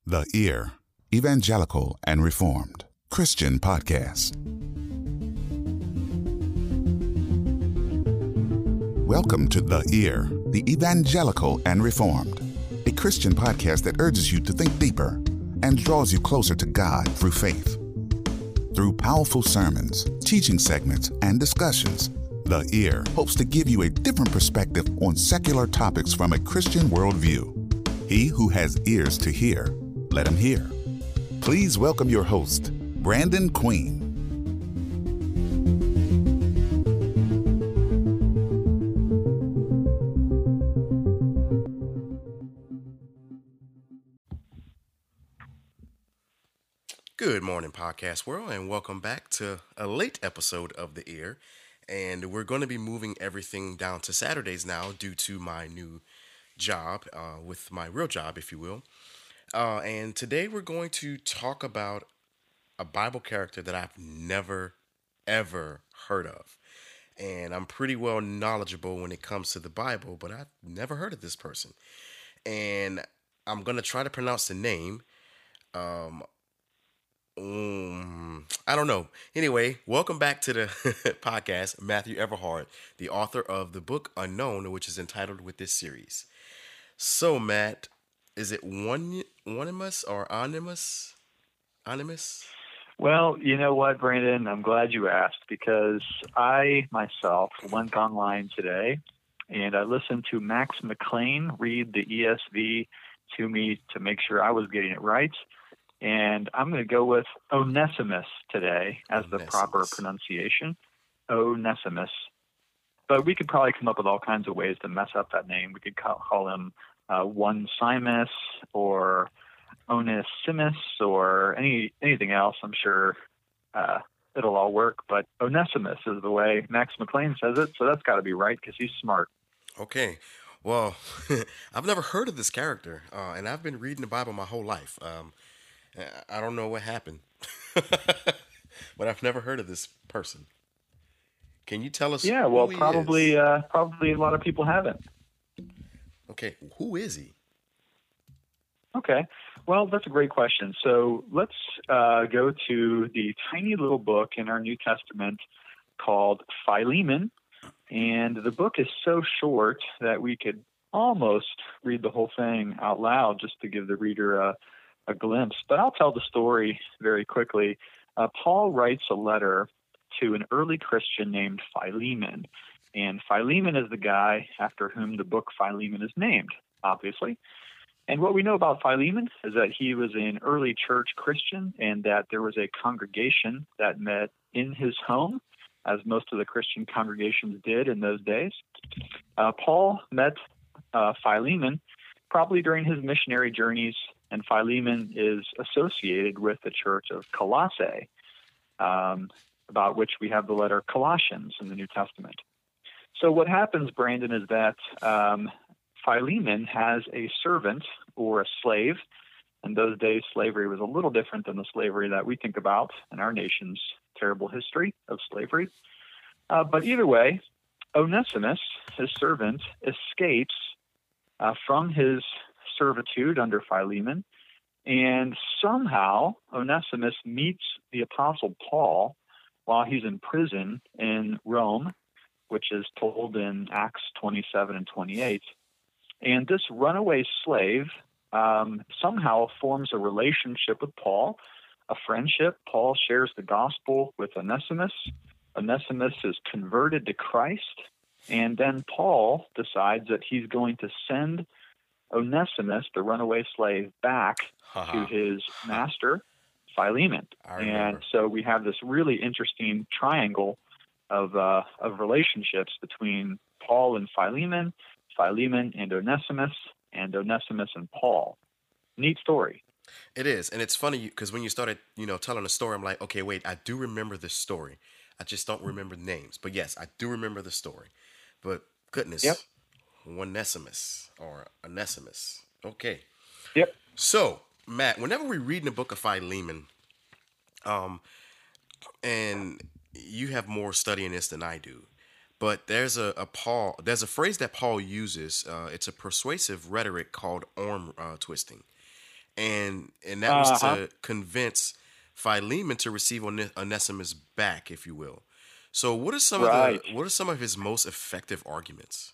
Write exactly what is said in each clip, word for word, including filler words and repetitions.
The Ear, Evangelical and Reformed Christian Podcast. Welcome to The Ear, the Evangelical and Reformed, a Christian podcast that urges you to think deeper and draws you closer to God through faith. Through powerful sermons, teaching segments, and discussions, The Ear hopes to give you a different perspective on secular topics from a Christian worldview. He who has ears to hear, let him hear. Please welcome your host, Brandon Queen. Good morning, podcast world, and welcome back to a late episode of The Ear. And we're going to be moving everything down to Saturdays now due to my new job, uh, with my real job, if you will. Uh, and today we're going to talk about a Bible character that I've never, ever heard of. And I'm pretty well knowledgeable when it comes to the Bible, but I've never heard of this person. And I'm going to try to pronounce the name. Um, um, I don't know. Anyway, welcome back to the podcast, Matthew Everhart, the author of the book Unknown, which is entitled with this series. So, Matt, is it one Onymous or Onimus? Onimus? Well, you know what, Brandon? I'm glad you asked because I myself went online today and I listened to Max McLean read the E S V to me to make sure I was getting it right. And I'm going to go with Onesimus today as Onesimus. the proper pronunciation. Onesimus. But we could probably come up with all kinds of ways to mess up that name. We could call, call him uh, Onesimus or Onesimus or any anything else. I'm sure uh, it'll all work. But Onesimus is the way Max McLean says it, so that's got to be right because he's smart. Okay. Well, I've never heard of this character, uh, and I've been reading the Bible my whole life. Um, I don't know what happened, but I've never heard of this person. Can you tell us? Yeah, well, who he probably, is? uh, probably a lot of people haven't. Okay, who is he? Okay, well, that's a great question. So let's uh, go to the tiny little book in our New Testament called Philemon, and the book is so short that we could almost read the whole thing out loud just to give the reader a, a glimpse. But I'll tell the story very quickly. Uh, Paul writes a letter to an early Christian named Philemon. And Philemon is the guy after whom the book Philemon is named, obviously. And what we know about Philemon is that he was an early church Christian and that there was a congregation that met in his home, as most of the Christian congregations did in those days. Uh, Paul met uh, Philemon probably during his missionary journeys, and Philemon is associated with the church of Colossae, um, about which we have the letter Colossians in the New Testament. So what happens, Brandon, is that um, Philemon has a servant or a slave. In those days, slavery was a little different than the slavery that we think about in our nation's terrible history of slavery. Uh, but either way, Onesimus, his servant, escapes uh, from his servitude under Philemon, and somehow Onesimus meets the Apostle Paul while he's in prison in Rome, which is told in Acts twenty-seven and twenty-eight. And this runaway slave um, somehow forms a relationship with Paul, a friendship. Paul shares the gospel with Onesimus. Onesimus is converted to Christ. And then Paul decides that he's going to send Onesimus, the runaway slave, back to his master, Philemon. And so we have this really interesting triangle of uh, of relationships between Paul and Philemon, Philemon and Onesimus, and Onesimus and Paul. Neat story. It is, and it's funny because when you started, you know, telling the story, I'm like, okay, wait, I do remember this story. I just don't remember the names, but yes, I do remember the story. But goodness, yep. Onesimus or Onesimus. Okay. Yep. So, Matt, whenever we read in the book of Philemon, um, and you have more study in this than I do, but there's a, a Paul, there's a phrase that Paul uses. Uh, it's a persuasive rhetoric called arm uh, twisting. and and that was Uh-huh. to convince Philemon to receive One- Onesimus back, if you will. So, what are some of the Right. what are some of his most effective arguments?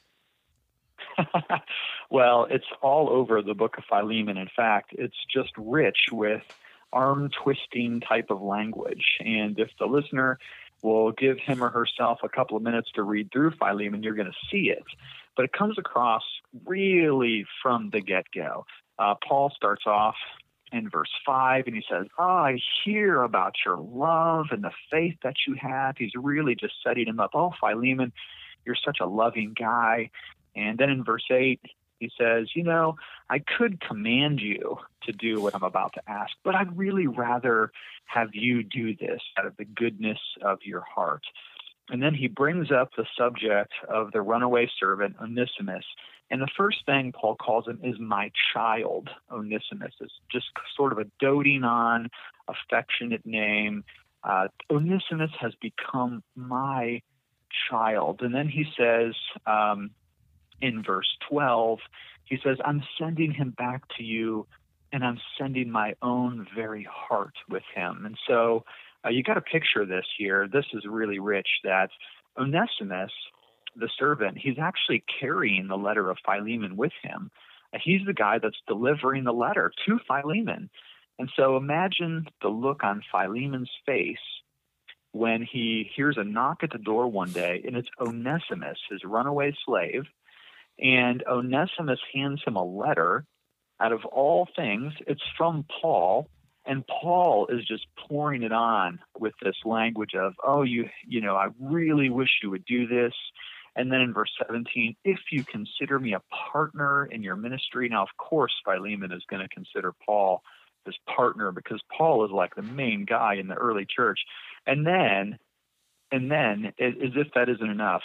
Well, it's all over the book of Philemon. In fact, it's just rich with arm twisting type of language. And if the listener will give him or herself a couple of minutes to read through Philemon, you're going to see it. But it comes across really from the get go. Uh, Paul starts off in verse five, and he says, "Oh, I hear about your love and the faith that you have." He's really just setting him up. "Oh, Philemon, you're such a loving guy." And then in verse eight, he says, "You know, I could command you to do what I'm about to ask, but I'd really rather have you do this out of the goodness of your heart." And then he brings up the subject of the runaway servant, Onesimus. And the first thing Paul calls him is my child, Onesimus. It's just sort of a doting on, affectionate name. Uh, Onesimus has become my child. And then he says um, in verse twelve, he says, "I'm sending him back to you, and I'm sending my own very heart with him." And so uh, you got to picture this here. This is really rich, that Onesimus, the servant, he's actually carrying the letter of Philemon with him. Uh, he's the guy that's delivering the letter to Philemon. And so imagine the look on Philemon's face when he hears a knock at the door one day, and it's Onesimus, his runaway slave. And Onesimus hands him a letter. Out of all things, it's from Paul, and Paul is just pouring it on with this language of, "Oh, you, you know, I really wish you would do this." And then in verse seventeen, "If you consider me a partner in your ministry." Now, of course, Philemon is going to consider Paul his partner, because Paul is like the main guy in the early church. And then, and then, as if that isn't enough,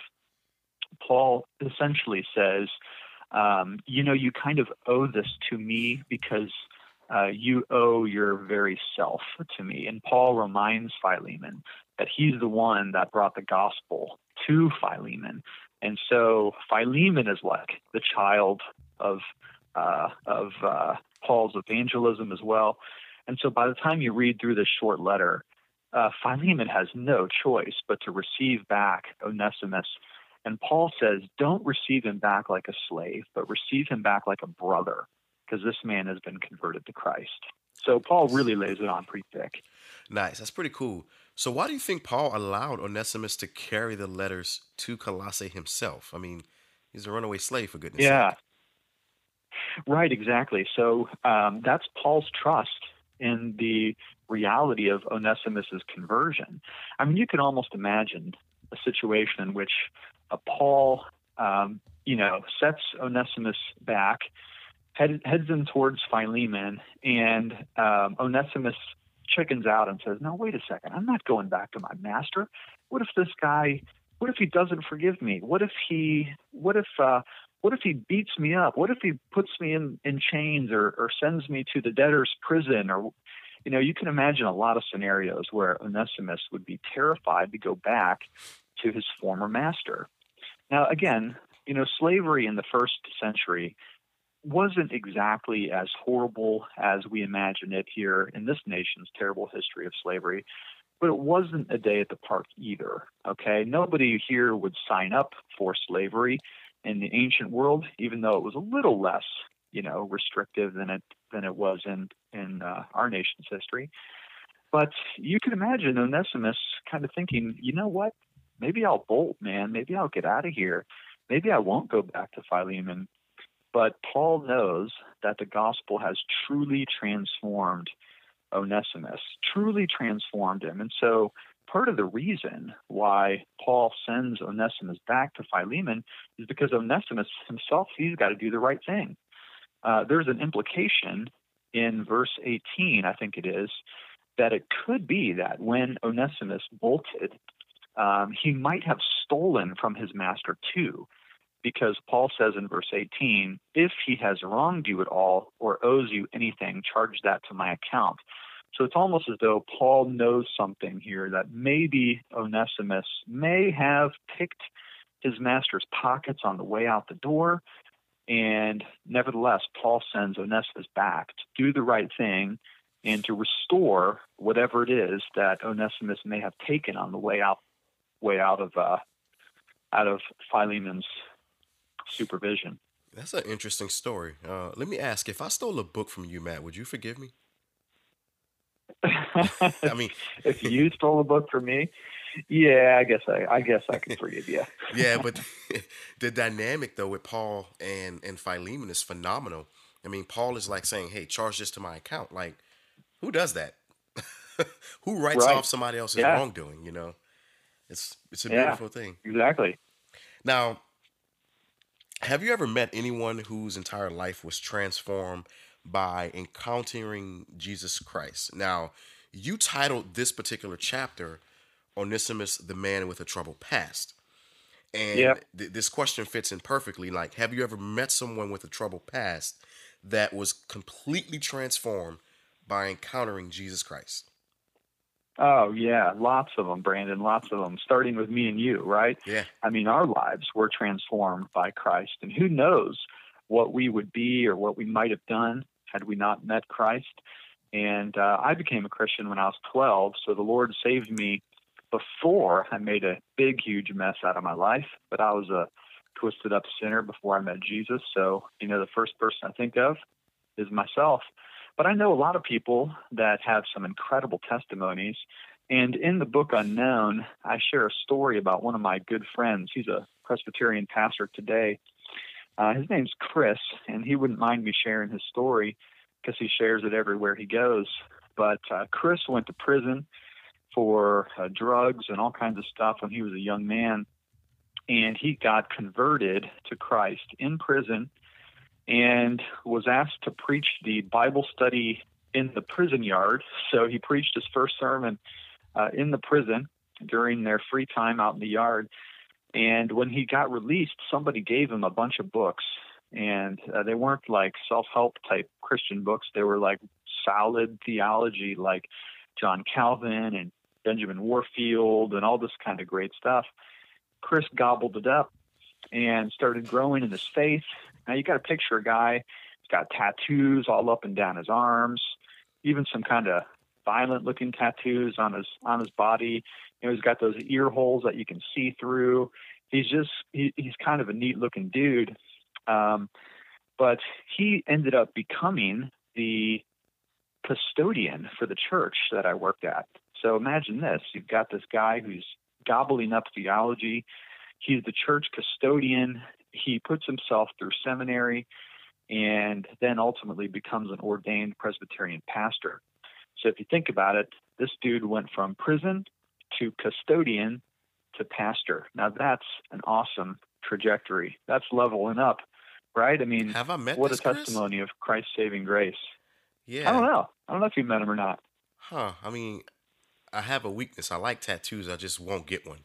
Paul essentially says, um, you know, you kind of owe this to me because uh, you owe your very self to me. And Paul reminds Philemon that he's the one that brought the gospel to Philemon. And so Philemon is like the child of uh, of uh, Paul's evangelism as well. And so by the time you read through this short letter, uh, Philemon has no choice but to receive back Onesimus. And Paul says, don't receive him back like a slave, but receive him back like a brother, because this man has been converted to Christ. So Paul really lays it on pretty thick. Nice. That's pretty cool. So why do you think Paul allowed Onesimus to carry the letters to Colossae himself? I mean, he's a runaway slave, for goodness Yeah, sake. right, exactly. So um, that's Paul's trust in the reality of Onesimus's conversion. I mean, you can almost imagine a situation in which uh, Paul, um, you know, sets Onesimus back, head, heads him towards Philemon, and um, Onesimus chickens out and says, "No, wait a second. I'm not going back to my master. What if this guy? What if he doesn't forgive me? What if he? What if? Uh, what if he beats me up? What if he puts me in, in chains or, or sends me to the debtor's prison?" Or, you know, you can imagine a lot of scenarios where Onesimus would be terrified to go back to his former master. Now, again, you know, slavery in the first century wasn't exactly as horrible as we imagine it here in this nation's terrible history of slavery, but it wasn't a day at the park either, okay? Nobody here would sign up for slavery in the ancient world, even though it was a little less, you know, restrictive than it than it was in, in uh, our nation's history. But you can imagine Onesimus kind of thinking, you know what? Maybe I'll bolt, man. Maybe I'll get out of here. Maybe I won't go back to Philemon. But Paul knows that the gospel has truly transformed Onesimus, truly transformed him. And so part of the reason why Paul sends Onesimus back to Philemon is because Onesimus himself, he's got to do the right thing. Uh, there's an implication in verse eighteen, I think it is, that it could be that when Onesimus bolted, um, he might have stolen from his master too. Because Paul says in verse eighteen, if he has wronged you at all or owes you anything, charge that to my account. So it's almost as though Paul knows something here, that maybe Onesimus may have picked his master's pockets on the way out the door, And nevertheless, Paul sends Onesimus back to do the right thing and to restore whatever it is that Onesimus may have taken on the way out, way out of uh, out of Philemon's supervision. That's an interesting story. Uh, let me ask: if I stole a book from you, Matt, would you forgive me? I mean, if you stole a book from me, yeah, I guess I, I guess I can forgive you. Yeah, but the dynamic though with Paul and and Philemon is phenomenal. I mean, Paul is like saying, "Hey, charge this to my account." Like, who does that? Who writes Right. off somebody else's Yeah. wrongdoing? You know, it's it's a Yeah. beautiful thing. Exactly. Now, have you ever met anyone whose entire life was transformed by encountering Jesus Christ? Now, you titled this particular chapter Onesimus, the man with a troubled past. And Yeah. th- this question fits in perfectly. Like, have you ever met someone with a troubled past that was completely transformed by encountering Jesus Christ? Oh, yeah, lots of them, Brandon, lots of them, starting with me and you, right? Yeah. I mean, our lives were transformed by Christ, and who knows what we would be or what we might have done had we not met Christ. And uh, I became a Christian when I was twelve, so the Lord saved me before I made a big, huge mess out of my life, but I was a twisted up sinner before I met Jesus. So, you know, the first person I think of is myself. But I know a lot of people that have some incredible testimonies. And in the book Unknown, I share a story about one of my good friends. He's a Presbyterian pastor today. Uh, his name's Chris, and he wouldn't mind me sharing his story because he shares it everywhere he goes. But uh, Chris went to prison for uh, drugs and all kinds of stuff when he was a young man. And he got converted to Christ in prison and was asked to preach the Bible study in the prison yard. So he preached his first sermon uh, in the prison during their free time out in the yard. And when he got released, somebody gave him a bunch of books. And uh, they weren't like self-help type Christian books. They were like solid theology, like John Calvin and Benjamin Warfield and all this kind of great stuff. Chris gobbled it up and started growing in his faith. Now you got to picture a guy who's got tattoos all up and down his arms, even some kind of violent looking tattoos on his on his body. You know, he's got those ear holes that you can see through. He's just he, he's kind of a neat looking dude. Um, but he ended up becoming the custodian for the church that I worked at. So imagine this. You've got this guy who's gobbling up theology. He's the church custodian. He puts himself through seminary and then ultimately becomes an ordained Presbyterian pastor. So if you think about it, this dude went from prison to custodian to pastor. Now that's an awesome trajectory. That's leveling up, right? I mean, Have I met what this a Chris? testimony of Christ's saving grace. Yeah. I don't know. I don't know if you met him or not. Huh. I mean, I have a weakness. I like tattoos. I just won't get one.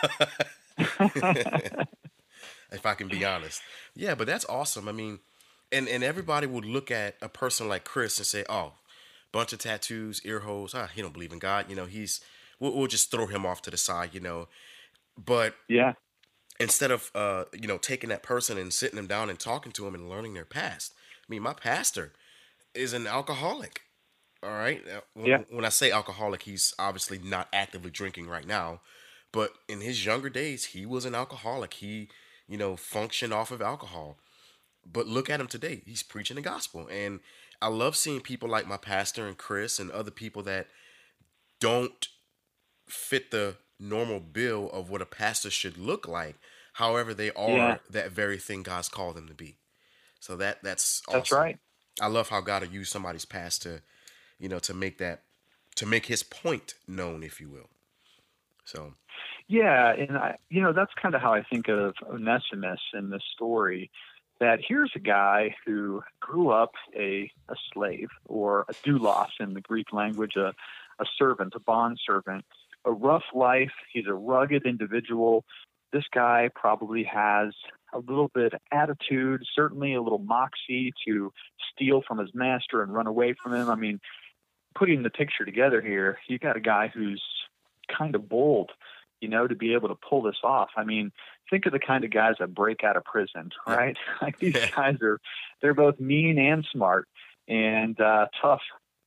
If I can be honest. Yeah, but that's awesome. I mean, and, and everybody would look at a person like Chris and say, oh, bunch of tattoos, ear holes. Ah, he don't believe in God. You know, he's, we'll, we'll just throw him off to the side, you know. But Yeah. instead of, uh, you know, taking that person and sitting them down and talking to them and learning their past. I mean, my pastor is an alcoholic. All right. Uh, When, Yeah. when I say alcoholic, he's obviously not actively drinking right now. But in his younger days, he was an alcoholic. He, you know, functioned off of alcohol. But look at him today. He's preaching the gospel. And I love seeing people like my pastor and Chris and other people that don't fit the normal bill of what a pastor should look like. However, they are Yeah. that very thing God's called them to be. So that that's awesome. That's right. I love how God will use somebody's past to, you know, to make that, to make his point known, if you will. So, Yeah, and I, you know, that's kind of how I think of Onesimus in this story. That here's a guy who grew up a a slave, or a doulos in the Greek language, a a servant, a bond servant, a rough life. He's a rugged individual. This guy probably has a little bit of attitude, certainly a little moxie to steal from his master and run away from him. I mean, putting the picture together here, you got a guy who's kind of bold you know, to be able to pull this off. I mean, think of the kind of guys that break out of prison, right? Yeah. Like these guys are, they're both mean and smart and uh, tough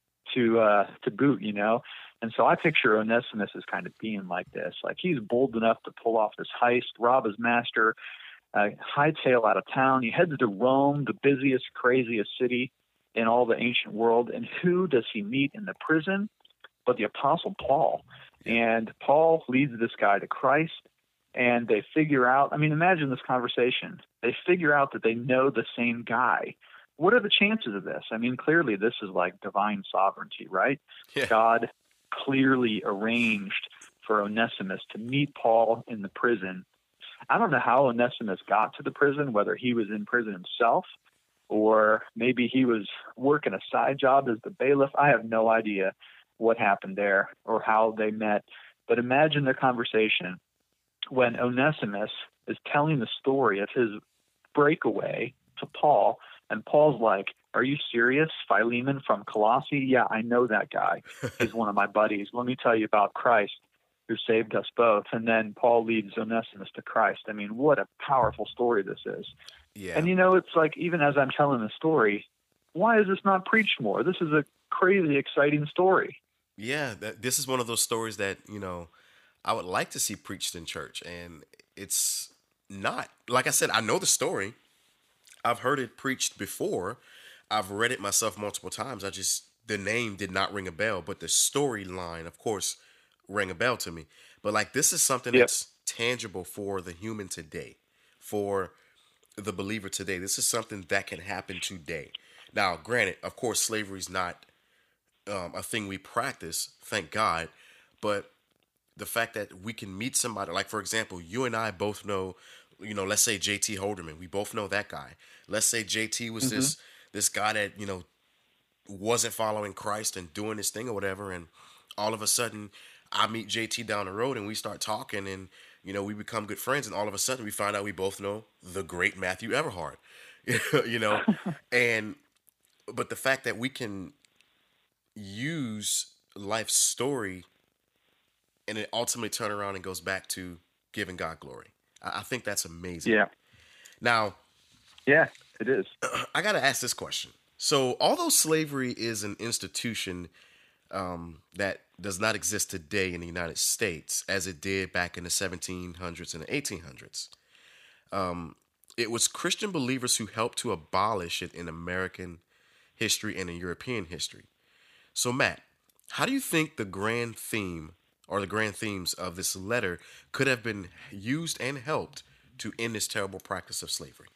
to uh, to boot, you know. And so I picture Onesimus as kind of being like this. Like he's bold enough to pull off this heist, rob his master, uh, hightail out of town. He heads to Rome, the busiest, craziest city in all the ancient world. And who does he meet in the prison but the Apostle Paul? And Paul leads this guy to Christ, and they figure out, I mean, imagine this conversation. They figure out that they know the same guy. What are the chances of this? I mean, clearly this is like divine sovereignty, right? Yeah. God clearly arranged for Onesimus to meet Paul in the prison. I don't know how Onesimus got to the prison, whether he was in prison himself or maybe he was working a side job as the bailiff. I have no idea what happened there or how they met. But imagine their conversation when Onesimus is telling the story of his breakaway to Paul, and Paul's like, "Are you serious? Philemon from Colossae? Yeah, I know that guy. He's one of my buddies. Let me tell you about Christ who saved us both." And then Paul leads Onesimus to Christ. I mean, what a powerful story this is. Yeah. And, you know, it's like, even as I'm telling the story, why is this not preached more? This is a crazy, exciting story. Yeah, that, this is one of those stories that, you know, I would like to see preached in church. And it's not. Like I said, I know the story. I've heard it preached before. I've read it myself multiple times. I just, the name did not ring a bell, but the storyline, of course, rang a bell to me. But like, this is something yep. that's tangible for the human today, for the believer today. This is something that can happen today. Now, granted, of course, slavery is not um, a thing we practice, thank God, but the fact that we can meet somebody, like, for example, you and I both know, you know, let's say J T Holderman, we both know that guy. Let's say J T was mm-hmm. this this guy that, you know, wasn't following Christ and doing his thing or whatever, and all of a sudden I meet J T down the road and we start talking and, you know, we become good friends, and all of a sudden we find out we both know the great Matthew Everhart, you know, and, but the fact that we can use life's story and it ultimately turn around and goes back to giving God glory. I, I think that's amazing. Yeah. Now, yeah, it is. I got to ask this question. So although slavery is an institution um, that does not exist today in the United States as it did back in the seventeen hundreds and the eighteen hundreds, um, it was Christian believers who helped to abolish it in American history and in European history. So Matt, how do you think the grand theme or the grand themes of this letter could have been used and helped to end this terrible practice of slavery?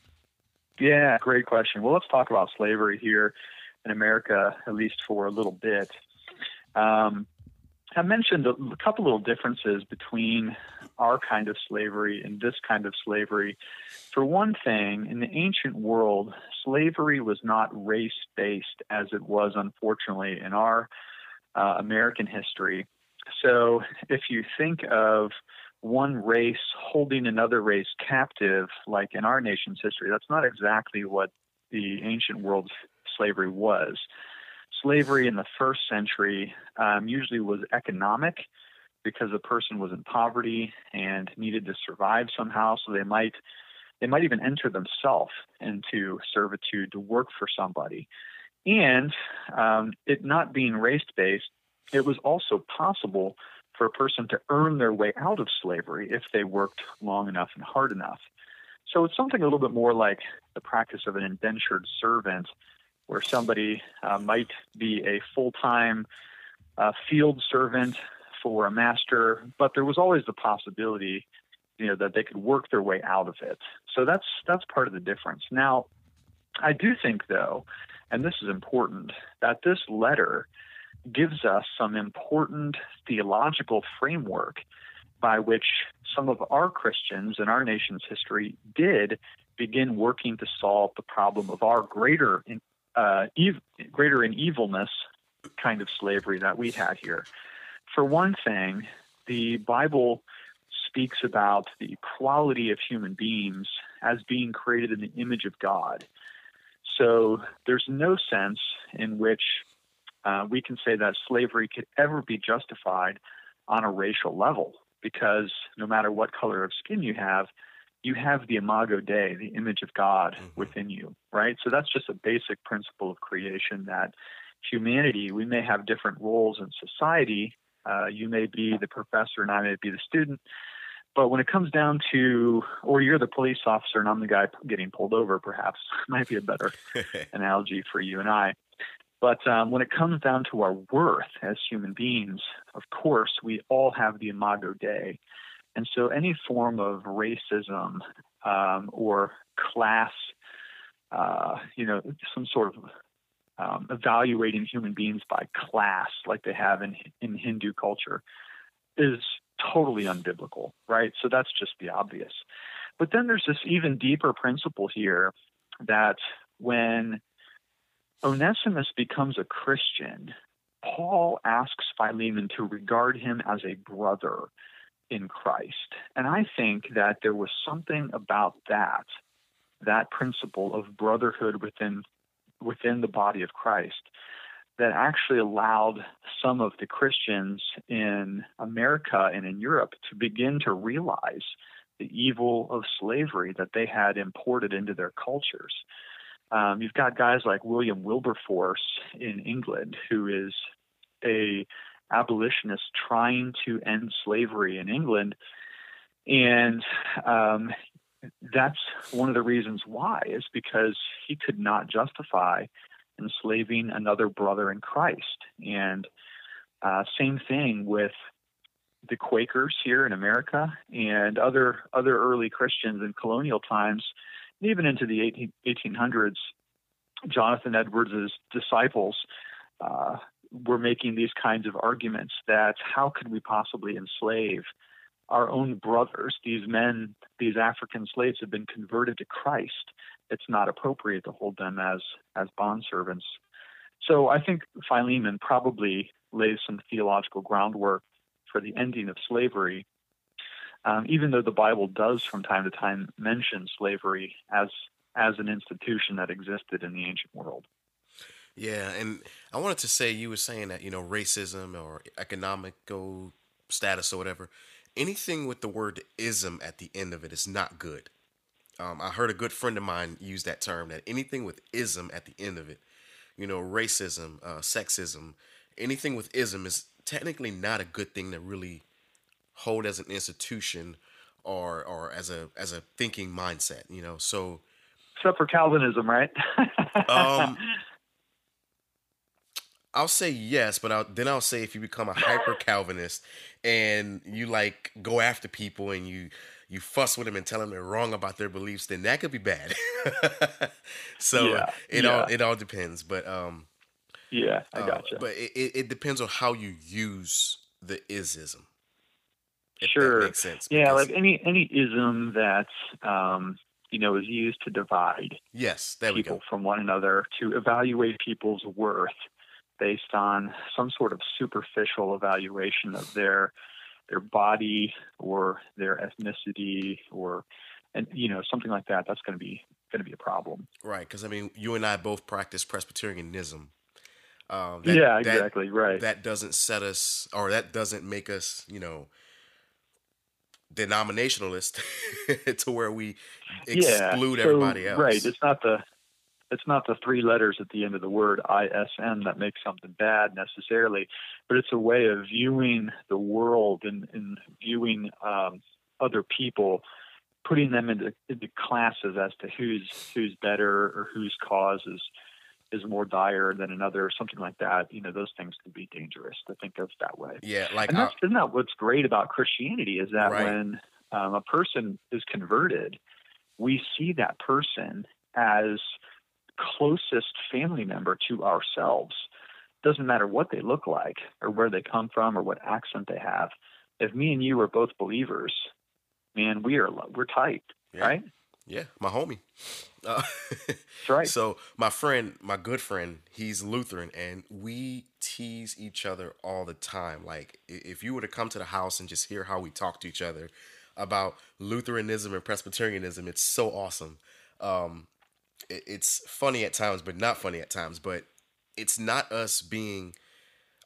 Yeah, great question. Well, let's talk about slavery here in America, at least for a little bit. Um, I mentioned a couple little differences between our kind of slavery and this kind of slavery. For one thing, in the ancient world, slavery was not race-based as it was, unfortunately, in our uh, American history. So if you think of one race holding another race captive, like in our nation's history, that's not exactly what the ancient world's slavery was. Slavery in the first century um, usually was economic because a person was in poverty and needed to survive somehow. So they might they might even enter themselves into servitude to work for somebody. And um, it not being race-based, it was also possible for a person to earn their way out of slavery if they worked long enough and hard enough. So it's something a little bit more like the practice of an indentured servant, where somebody uh, might be a full-time uh, field servant for a master, but there was always the possibility, you know, that they could work their way out of it. So that's that's part of the difference. Now, I do think, though, and this is important, that this letter gives us some important theological framework by which some of our Christians in our nation's history did begin working to solve the problem of our greater uh, ev- greater in evilness kind of slavery that we had here. For one thing, the Bible speaks about the quality of human beings as being created in the image of God. So there's no sense in which uh, we can say that slavery could ever be justified on a racial level. because no matter what color of skin you have, you have the imago Dei, the image of God mm-hmm. within you, right? So that's just a basic principle of creation, that humanity, we may have different roles in society. Uh, you may be the professor and I may be the student. But when it comes down to, or you're the police officer and I'm the guy getting pulled over, perhaps, might be a better analogy for you and I. But um, when it comes down to our worth as human beings, of course, we all have the imago Dei. And so any form of racism um, or class, uh, you know, some sort of um, evaluating human beings by class like they have in, in Hindu culture is totally unbiblical, right? So that's just the obvious. But then there's this even deeper principle here that when Onesimus becomes a Christian, Paul asks Philemon to regard him as a brother in Christ. And I think that there was something about that, that principle of brotherhood within within the body of Christ, that actually allowed some of the Christians in America and in Europe to begin to realize the evil of slavery that they had imported into their cultures. Um, you've got guys like William Wilberforce in England, who is a abolitionist trying to end slavery in England. And um, that's one of the reasons why, is because he could not justify enslaving another brother in Christ. And uh, same thing with the Quakers here in America and other other early Christians in colonial times, even into the eighteen hundreds. Jonathan Edwards' disciples uh, were making these kinds of arguments that how could we possibly enslave our own brothers? These men, these African slaves have been converted to Christ. It's not appropriate to hold them as as bondservants. So I think Philemon probably lays some theological groundwork for the ending of slavery, um, even though the Bible does from time to time mention slavery as as an institution that existed in the ancient world. Yeah, and I wanted to say, you were saying that, you know, racism or economical status or whatever, anything with the word ism at the end of it is not good. Um, I heard a good friend of mine use that term, that anything with ism at the end of it, you know, racism, uh, sexism, anything with ism is technically not a good thing to really hold as an institution or or as a as a thinking mindset, you know. So except for Calvinism, right? um, I'll say yes, but I'll, then I'll say if you become a hyper Calvinist and you like go after people and you you fuss with them and tell them they're wrong about their beliefs, then that could be bad. So yeah, it yeah. all it all depends, but um, yeah, I gotcha. Uh, but it, it, it depends on how you use the isism. If sure, that makes sense. Yeah, like any any ism that um, you know is used to divide yes, there we people go. from one another, to evaluate people's worth based on some sort of superficial evaluation of their their body or their ethnicity, or and you know something like that. That's going to be going to be a problem, right? Because I mean, you and I both practice Presbyterianism. Um, that, yeah, exactly, that, right. That doesn't set us, or that doesn't make us, you know, denominationalist to where we exclude yeah, so, everybody else. Right. It's not the it's not the three letters at the end of the word I S N that makes something bad necessarily, but it's a way of viewing the world and, and viewing um, other people, putting them into, into classes as to who's who's better or whose cause is is more dire than another, or something like that. You know, those things can be dangerous to think of that way. Yeah, like and that's, isn't that what's great about Christianity, is that right. when um, a person is converted, we see that person as closest family member to ourselves. Doesn't matter what they look like or where they come from or what accent they have. If me and you are both believers, man, we are we're tight, yeah. right? Yeah, my homie. Uh, That's right. So my friend, my good friend, he's Lutheran, and we tease each other all the time. Like, if you were to come to the house and just hear how we talk to each other about Lutheranism and Presbyterianism, it's so awesome. Um, it, it's funny at times, but not funny at times. But it's not us being,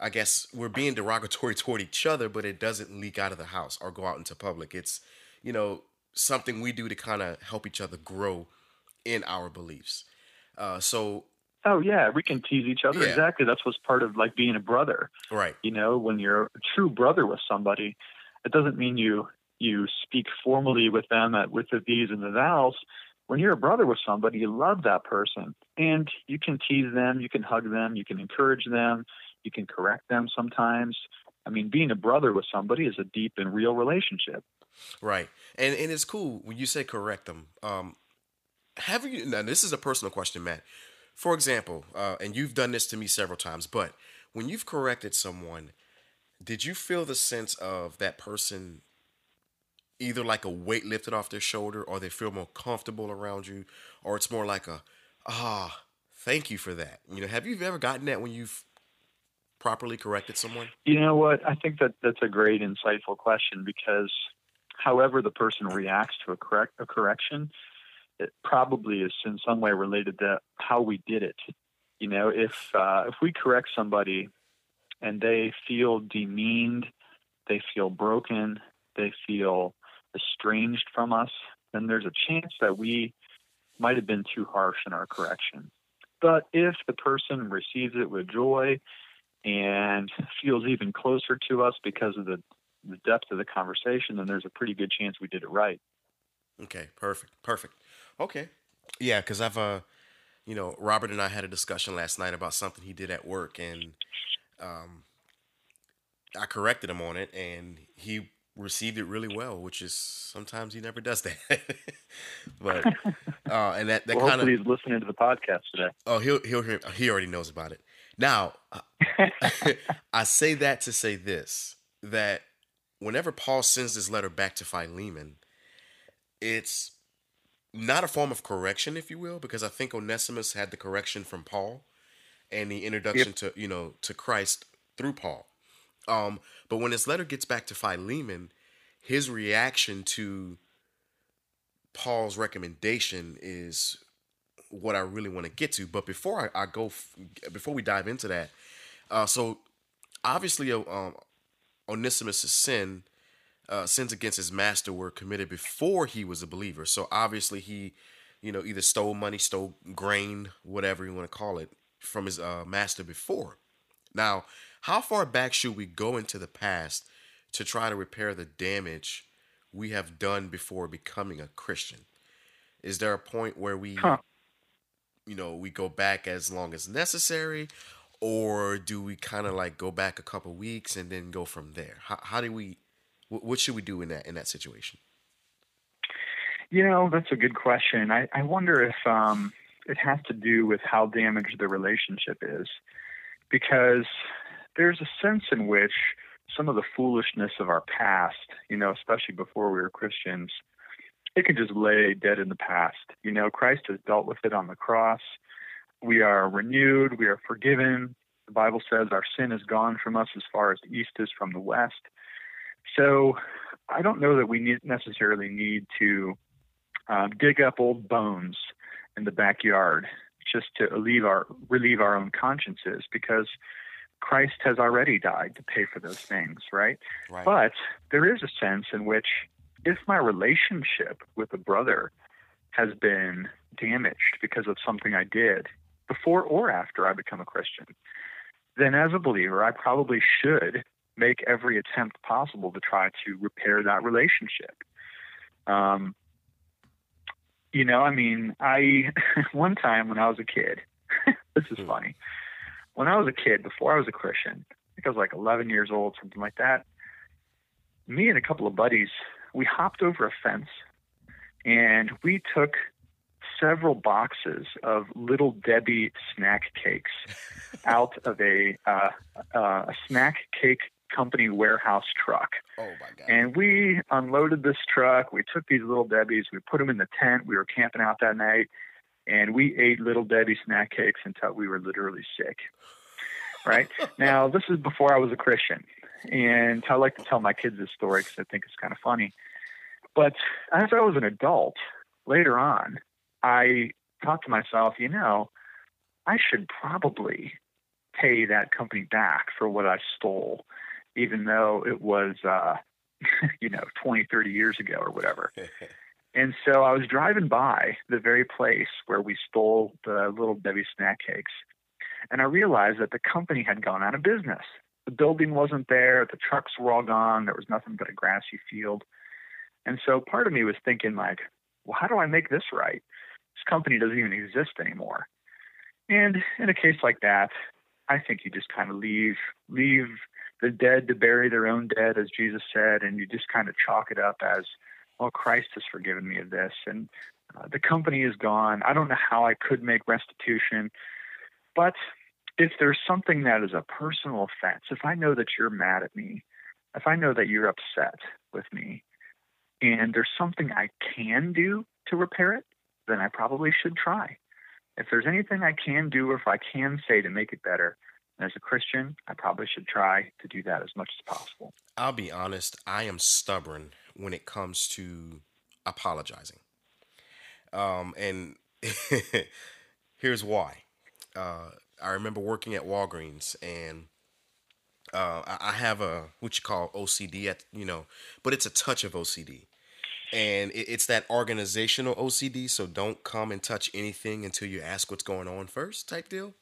I guess we're being derogatory toward each other, but it doesn't leak out of the house or go out into public. It's, you know, something we do to kind of help each other grow in our beliefs. Uh, so, Oh yeah, we can tease each other. Yeah. Exactly. That's what's part of like being a brother. right, You know, when you're a true brother with somebody, it doesn't mean you you speak formally with them at, with the these and the thous. When you're a brother with somebody, you love that person, and you can tease them, you can hug them, you can encourage them, you can correct them sometimes. I mean, being a brother with somebody is a deep and real relationship. right. And and it's cool when you say correct them. Um, have you? Now, this is a personal question, Matt. For example, uh, and you've done this to me several times, but when you've corrected someone, did you feel the sense of that person either like a weight lifted off their shoulder, or they feel more comfortable around you, or it's more like a, ah, thank you for that? You know, have you ever gotten that when you've properly corrected someone? You know what? I think that that's a great, insightful question, because however the person reacts to a correct a correction, it probably is in some way related to how we did it. You know, if uh, if we correct somebody and they feel demeaned, they feel broken, they feel estranged from us, then there's a chance that we might have been too harsh in our correction. But if the person receives it with joy and feels even closer to us because of the, the depth of the conversation, then there's a pretty good chance we did it right. Okay, perfect, perfect. Okay, yeah, because I've, uh, you know, Robert and I had a discussion last night about something he did at work, and um, I corrected him on it, and he received it really well, which is sometimes he never does that. but uh, and that that Well, kind of hopefully he's listening to the podcast today. oh he'll he'll hear, he already knows about it now. I say that to say this, that whenever Paul sends this letter back to Philemon, it's not a form of correction, if you will, because I think Onesimus had the correction from Paul and the introduction Yep. to, you know, to Christ through Paul. Um, but when this letter gets back to Philemon, his reaction to Paul's recommendation is what I really want to get to. But before I, I go, f- before we dive into that, uh, so obviously, uh, um, Onesimus' sin, uh, sins against his master were committed before he was a believer. So obviously he, you know, either stole money, stole grain, whatever you want to call it, from his uh, master before. Now, how far back should we go into the past to try to repair the damage we have done before becoming a Christian? Is there a point where we, Huh. you know, we go back as long as necessary, or do we kind of like go back a couple weeks and then go from there? How, how do we, wh- what should we do in that in that situation? You know, that's a good question. I, I wonder if um, it has to do with how damaged the relationship is, because there's a sense in which some of the foolishness of our past, you know, especially before we were Christians, it can just lay dead in the past. You know, Christ has dealt with it on the cross. We are renewed. We are forgiven. The Bible says our sin is gone from us as far as the east is from the west. So I don't know that we need, necessarily need to um, dig up old bones in the backyard just to relieve our, relieve our own consciences, because Christ has already died to pay for those things, right? Right. But there is a sense in which if my relationship with a brother has been damaged because of something I did before or after I become a Christian, then as a believer, I probably should make every attempt possible to try to repair that relationship. Um, you know, I mean, I, one time when I was a kid, this is Hmm. funny. When I was a kid, before I was a Christian, I think I was like eleven years old, something like that, me and a couple of buddies, we hopped over a fence and we took several boxes of Little Debbie snack cakes out of a, uh, uh, a snack cake company warehouse truck. Oh my God. And we unloaded this truck. We took these Little Debbies. We put them in the tent. We were camping out that night, and we ate Little Debbie snack cakes until we were literally sick. Right? Now, this is before I was a Christian, and I like to tell my kids this story because I think it's kind of funny. But as I was an adult, later on, I thought to myself, you know, I should probably pay that company back for what I stole, even though it was, uh, you know, twenty, thirty years ago or whatever. And so I was driving by the very place where we stole the Little Debbie snack cakes, and I realized that the company had gone out of business. The building wasn't there. The trucks were all gone. There was nothing but a grassy field. And so part of me was thinking, like, well, how do I make this right? This company doesn't even exist anymore. And in a case like that, I think you just kind of leave leave the dead to bury their own dead, as Jesus said, and you just kind of chalk it up as, well, Christ has forgiven me of this, and uh, the company is gone. I don't know how I could make restitution, but if there's something that is a personal offense, if I know that you're mad at me, if I know that you're upset with me, and there's something I can do to repair it, then I probably should try. If there's anything I can do or if I can say to make it better, as a Christian, I probably should try to do that as much as possible. I'll be honest, I am stubborn when it comes to apologizing. Um, and here's why. Uh, I remember working at Walgreens, and uh, I I have a, what you call O C D, at, you know, but it's a touch of O C D. And it, it's that organizational O C D, so don't come and touch anything until you ask what's going on first type deal.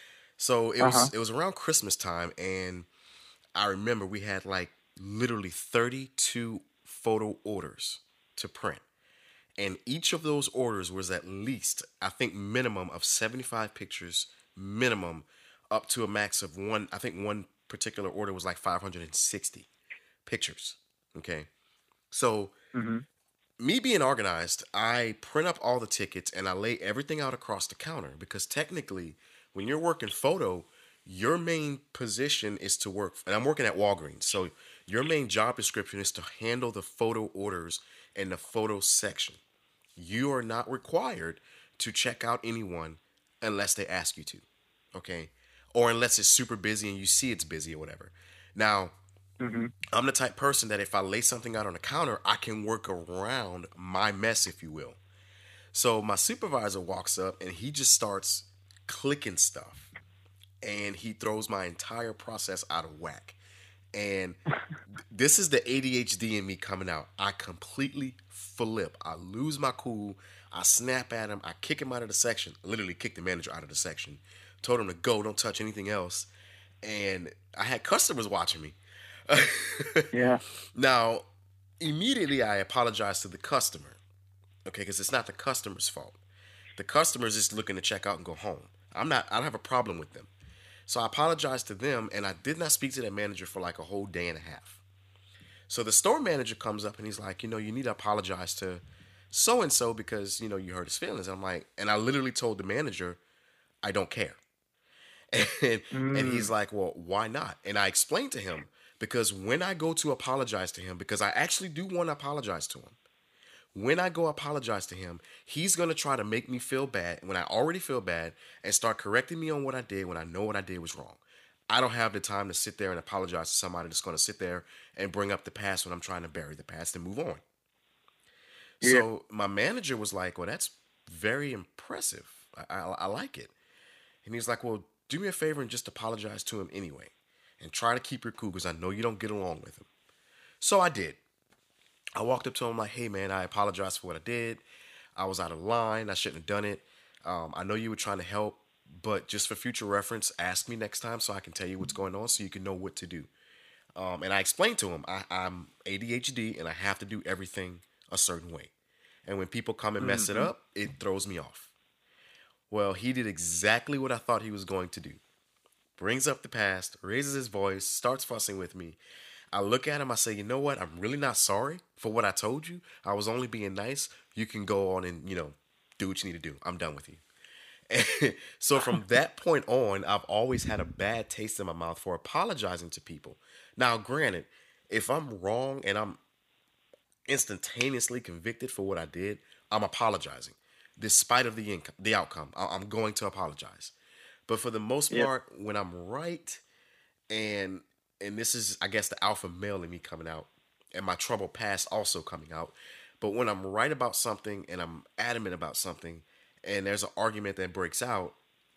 So it was Uh-huh. it was around Christmas time, and I remember we had like literally thirty-two photo orders to print. And each of those orders was at least, I think, minimum of seventy-five pictures, minimum up to a max of one. I think one particular order was like five hundred sixty pictures. Okay. So Mm-hmm. me being organized, I print up all the tickets and I lay everything out across the counter, because technically, when you're working photo, your main position is to work, and I'm working at Walgreens, so your main job description is to handle the photo orders in the photo section. You are not required to check out anyone unless they ask you to, okay? Or unless it's super busy and you see it's busy or whatever. Now, Mm-hmm. I'm the type person that if I lay something out on the counter, I can work around my mess, if you will. So my supervisor walks up and he just starts clicking stuff, and he throws my entire process out of whack. And this is the A D H D in me coming out. I completely flip. I lose my cool. I snap at him. I kick him out of the section. Literally kicked the manager out of the section. Told him to go. Don't touch anything else. And I had customers watching me. Yeah. Now, immediately I apologized to the customer. Okay, because it's not the customer's fault. The customer's just looking to check out and go home. I'm not, I don't have a problem with them. So I apologized to them, and I did not speak to that manager for like a whole day and a half. So the store manager comes up and he's like, you know, you need to apologize to so and so because, you know, you hurt his feelings. And I'm like, and I literally told the manager, I don't care. And, Mm. and he's like, well, why not? And I explained to him, because when I go to apologize to him, because I actually do want to apologize to him, when I go apologize to him, he's going to try to make me feel bad when I already feel bad and start correcting me on what I did when I know what I did was wrong. I don't have the time to sit there and apologize to somebody that's going to sit there and bring up the past when I'm trying to bury the past and move on. Yeah. So my manager was like, well, that's very impressive. I, I, I like it. And he's like, well, do me a favor and just apologize to him anyway. And try to keep your cool, because I know you don't get along with him. So I did. I walked up to him like, hey, man, I apologize for what I did. I was out of line. I shouldn't have done it. Um, I know you were trying to help, but just for future reference, ask me next time so I can tell you what's going on so you can know what to do. Um, and I explained to him, I, I'm A D H D and I have to do everything a certain way. And when people come and mess it Mhm. up, it throws me off. Well, he did exactly what I thought he was going to do. Brings up the past, raises his voice, starts fussing with me. I look at him, I say, you know what? I'm really not sorry for what I told you. I was only being nice. You can go on and, you know, do what you need to do. I'm done with you. And so from that point on, I've always had a bad taste in my mouth for apologizing to people. Now, granted, if I'm wrong and I'm instantaneously convicted for what I did, I'm apologizing. Despite of the income, the outcome, I- I'm going to apologize. But for the most Yep. part, when I'm right, and and this is, I guess, the alpha male in me coming out, and my troubled past also coming out. But when I'm right about something and I'm adamant about something, and there's an argument that breaks out,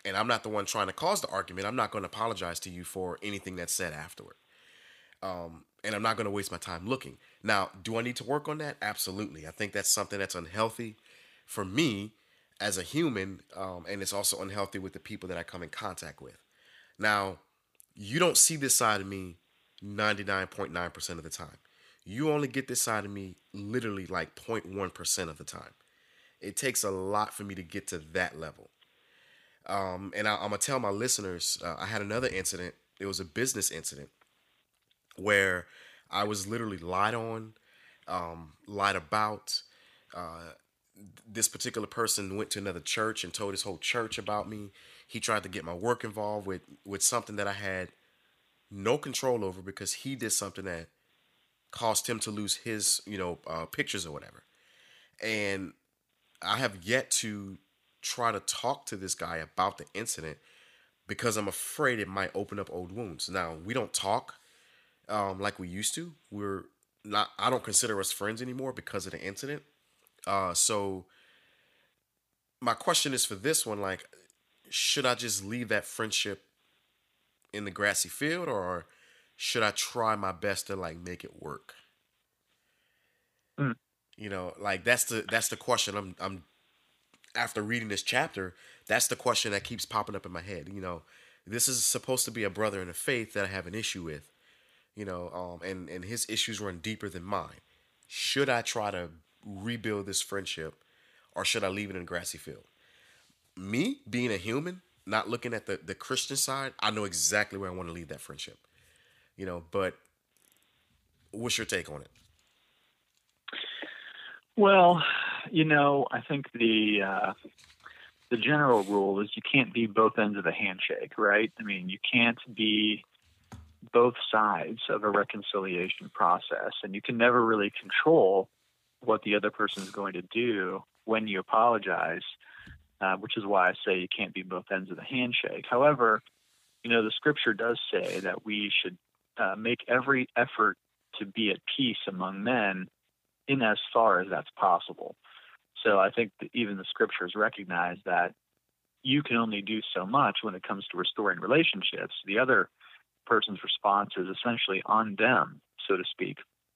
and I'm not the one trying to cause the argument, I'm not going to apologize to you for anything that's said afterward. Um, and I'm not going to waste my time looking. Now, do I need to work on that? Absolutely. I think that's something that's unhealthy for me as a human, um, and it's also unhealthy with the people that I come in contact with. Now, you don't see this side of me ninety-nine point nine percent of the time. You only get this side of me literally like zero point one percent of the time. It takes a lot for me to get to that level. Um, and I, I'm going to tell my listeners, uh, I had another incident. It was a business incident where I was literally lied on, um, lied about. Uh, this particular person went to another church and told his whole church about me. He tried to get my work involved with, with something that I had no control over because he did something that caused him to lose his, you know, uh, pictures or whatever. And I have yet to try to talk to this guy about the incident because I'm afraid it might open up old wounds. Now, we don't talk um, like we used to. We're not, I don't consider us friends anymore because of the incident. Uh, so my question is for this one, like, should I just leave that friendship in the grassy field, or should I try my best to like make it work? Mm. You know, like that's the that's the question. I'm I'm after reading this chapter, that's the question that keeps popping up in my head. You know, this is supposed to be a brother in the faith that I have an issue with. You know, um, and and his issues run deeper than mine. Should I try to rebuild this friendship, or should I leave it in a grassy field? Me being a human, not looking at the the Christian side, I know exactly where I want to leave that friendship. You know, but what's your take on it? Well, you know, I think the uh, the general rule is you can't be both ends of a handshake, right? I mean, you can't be both sides of a reconciliation process, and you can never really control what the other person is going to do when you apologize, uh, which is why I say you can't be both ends of the handshake. However, you know, the scripture does say that we should uh, make every effort to be at peace among men in as far as that's possible. So I think that even the scriptures recognize that you can only do so much when it comes to restoring relationships. The other person's response is essentially on them, so to speak.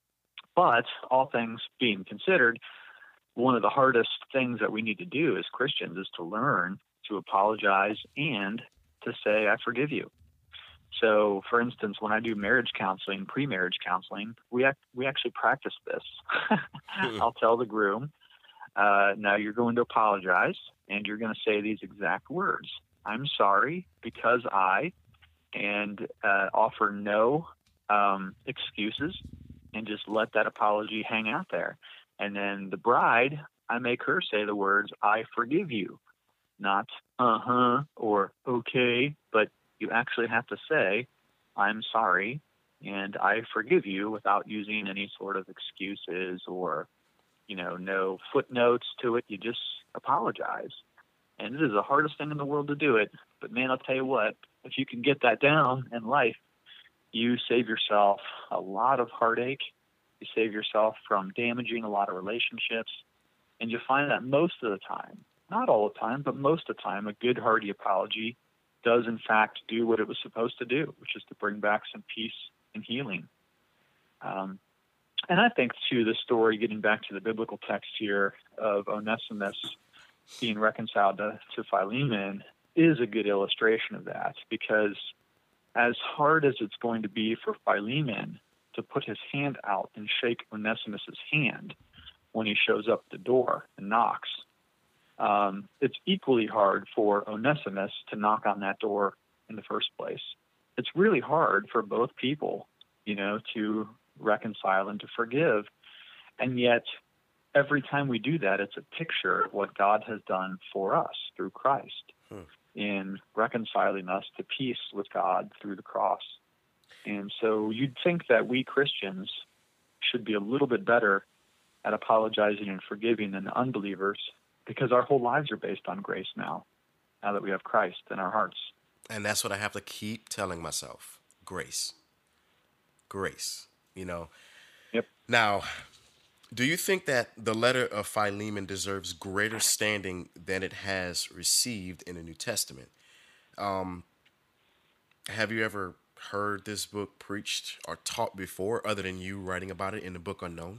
But all things being considered, one of the hardest things that we need to do as Christians is to learn to apologize and to say, I forgive you. So, for instance, when I do marriage counseling, pre-marriage counseling, we act, we actually practice this. I'll tell the groom, uh, now you're going to apologize, and you're going to say these exact words. I'm sorry because I, and uh, offer no um, excuses, and just let that apology hang out there. And then the bride, I make her say the words, I forgive you, not uh-huh or okay, but you actually have to say, I'm sorry, and I forgive you without using any sort of excuses or, you know, no footnotes to it. You just apologize. And it is the hardest thing in the world to do it. But, man, I'll tell you what, if you can get that down in life, you save yourself a lot of heartache. You save yourself from damaging a lot of relationships. And you find that most of the time, not all the time, but most of the time, a good, hearty apology does in fact do what it was supposed to do, which is to bring back some peace and healing. Um, and I think, too, the story, getting back to the biblical text here of Onesimus being reconciled to, to Philemon, is a good illustration of that, because as hard as it's going to be for Philemon to put his hand out and shake Onesimus's hand when he shows up at the door and knocks, Um, it's equally hard for Onesimus to knock on that door in the first place. It's really hard for both people, you know, to reconcile and to forgive. And yet, every time we do that, it's a picture of what God has done for us through Christ hmm. in reconciling us to peace with God through the cross. And so you'd think that we Christians should be a little bit better at apologizing and forgiving than the unbelievers, because our whole lives are based on grace now, now that we have Christ in our hearts. And that's what I have to keep telling myself. Grace. Grace. You know? Yep. Now, do you think that the letter of Philemon deserves greater standing than it has received in the New Testament? Um, have you ever heard this book preached or taught before, other than you writing about it in the book Unknown?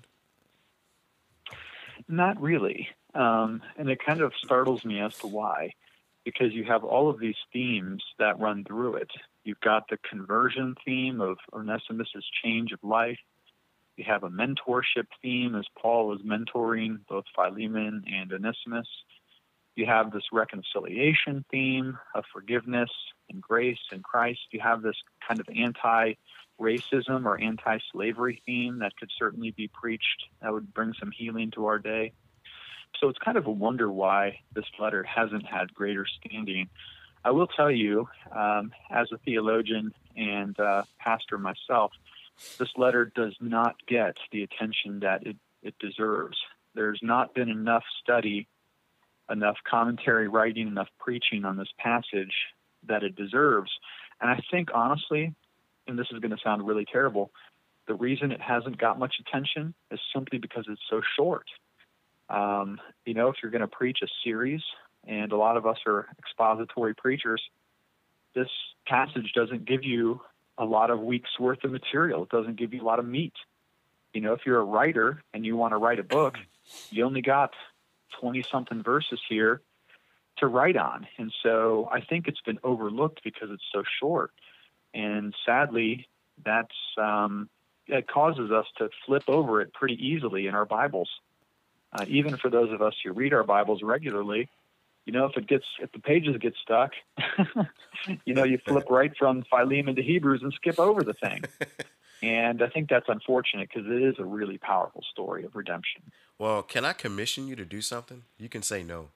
Not really. Um, and it kind of startles me as to why, because you have all of these themes that run through it. You've got the conversion theme of Onesimus' change of life. You have a mentorship theme as Paul is mentoring both Philemon and Onesimus. You have this reconciliation theme of forgiveness and grace in Christ. You have this kind of anti-racism or anti-slavery theme that could certainly be preached. That would bring some healing to our day. So it's kind of a wonder why this letter hasn't had greater standing. I will tell you, um, as a theologian and uh, pastor myself, this letter does not get the attention that it, it deserves. There's not been enough study, enough commentary writing, enough preaching on this passage that it deserves. And I think, honestly, and this is going to sound really terrible, the reason it hasn't got much attention is simply because it's so short. Um, you know, if you're going to preach a series, and a lot of us are expository preachers, this passage doesn't give you a lot of weeks worth of material. It doesn't give you a lot of meat. You know, if you're a writer and you want to write a book, you only got twenty-something verses here to write on. And so I think it's been overlooked because it's so short. And sadly, that's um, it causes us to flip over it pretty easily in our Bibles. Uh, even for those of us who read our Bibles regularly, you know, if it gets if the pages get stuck, you know, you flip right from Philemon to Hebrews and skip over the thing. And I think that's unfortunate because it is a really powerful story of redemption. Well, can I commission you to do something? You can say no.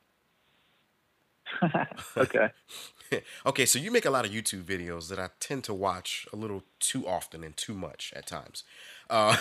Okay. Okay, so you make a lot of YouTube videos that I tend to watch a little too often and too much at times. Uh,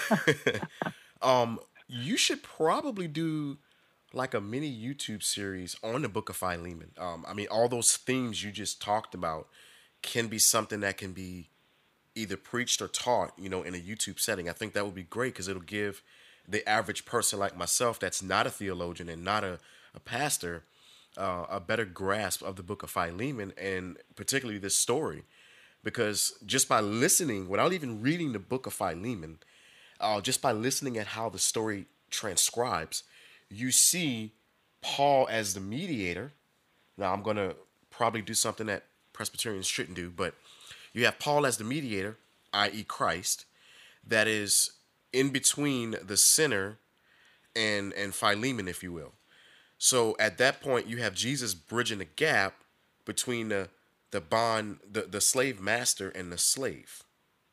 um, you should probably do like a mini YouTube series on the Book of Philemon. Um, I mean, all those themes you just talked about can be something that can be either preached or taught, you know, in a YouTube setting. I think that would be great because it'll give the average person like myself that's not a theologian and not a, a pastor uh, a better grasp of the Book of Philemon and particularly this story. Because just by listening, without even reading the Book of Philemon, uh, just by listening at how the story transcribes, you see Paul as the mediator. Now, I'm going to probably do something that Presbyterians shouldn't do, but you have Paul as the mediator, that is. Christ, that is in between the sinner and, and Philemon, if you will. So at that point, you have Jesus bridging the gap between the the bond, the, the slave master and the slave.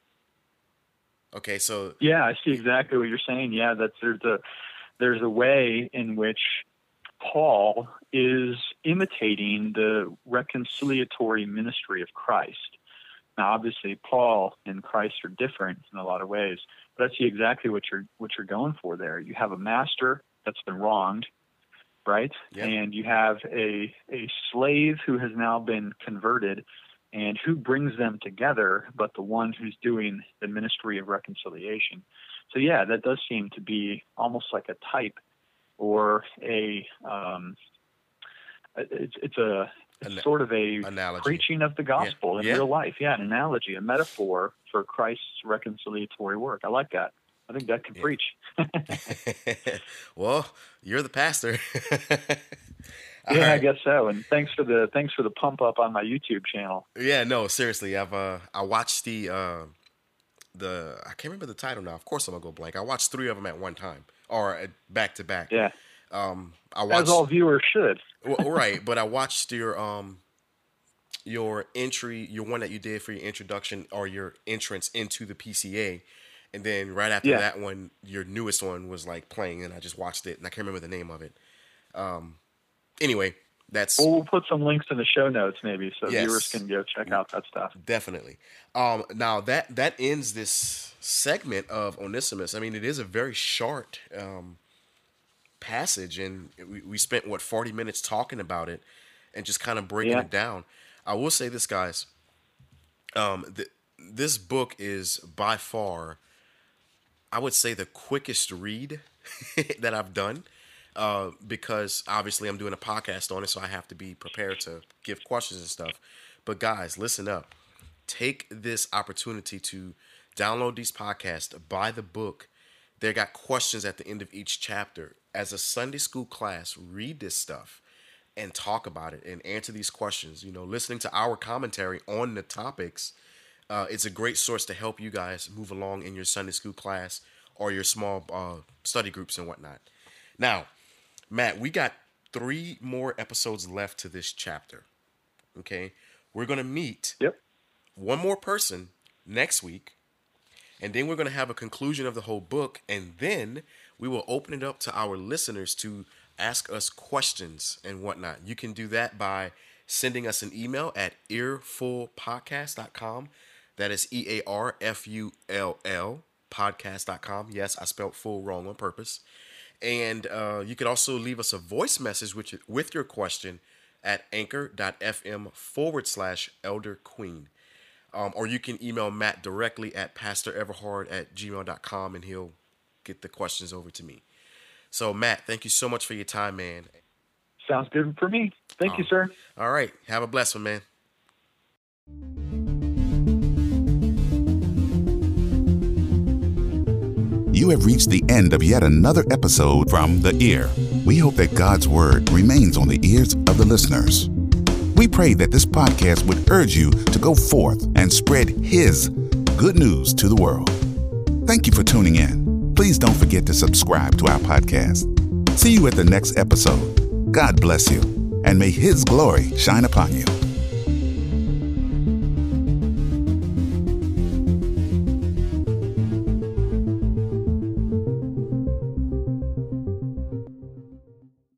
Okay, so yeah, I see exactly what you're saying. Yeah, that's there's a there's a way in which Paul is imitating the reconciliatory ministry of Christ. Now, obviously, Paul and Christ are different in a lot of ways, but I see exactly what you're what you're going for there. You have a master that's been wronged, right? Yep. And you have a a slave who has now been converted, and who brings them together, but the one who's doing the ministry of reconciliation. So yeah, that does seem to be almost like a type or a um, it's it's a it's An- sort of a analogy. Preaching of the gospel yeah. in yeah. real life. Yeah, an analogy, a metaphor for Christ's reconciliatory work. I like that. I think that can yeah. preach. Well, you're the pastor. Yeah, right. I guess so. And thanks for the thanks for the pump up on my YouTube channel. Yeah, no, seriously, I've uh, I watched the uh, the I can't remember the title now. Of course, I'm gonna go blank. I watched three of them at one time or back to back. Yeah. Um, I watched, as all viewers should. Well, right, but I watched your um your entry, your one that you did for your introduction or your entrance into the P C A. And then right after yeah. that one, your newest one was like playing, and I just watched it, and I can't remember the name of it. Um, anyway, that's. Well, we'll put some links in the show notes, maybe, so yes. viewers can go check out that stuff. Definitely. Um, now that that ends this segment of Onesimus. I mean, it is a very short um, passage, and we, we spent what forty minutes talking about it, and just kind of breaking yeah. it down. I will say this, guys. Um, th- this book is by far, I would say, the quickest read that I've done uh, because obviously I'm doing a podcast on it, so I have to be prepared to give questions and stuff. But guys, listen up. Take this opportunity to download these podcasts, buy the book. They got questions at the end of each chapter. As a Sunday school class, read this stuff and talk about it and answer these questions. You know, listening to our commentary on the topics, uh, it's a great source to help you guys move along in your Sunday school class or your small uh, study groups and whatnot. Now, Matt, we got three more episodes left to this chapter. Okay, we're gonna meet Yep. one more person next week, and then we're gonna have a conclusion of the whole book, and then we will open it up to our listeners to ask us questions and whatnot. You can do that by sending us an email at earfull podcast dot com. That is E A R F U L L podcast dot com. Yes, I spelled full wrong on purpose. And uh, you could also leave us a voice message with your, with your question at anchor.fm forward slash elder queen. Um, or you can email Matt directly at pastor everhard at gmail dot com, and he'll get the questions over to me. So, Matt, thank you so much for your time, man. Sounds good for me. Thank um, you, sir. All right. Have a blessed one, man. You have reached the end of yet another episode from The Ear. We hope that God's word remains on the ears of the listeners. We pray that this podcast would urge you to go forth and spread His good news to the world. Thank you for tuning in. Please don't forget to subscribe to our podcast. See you at the next episode. God bless you, and may His glory shine upon you.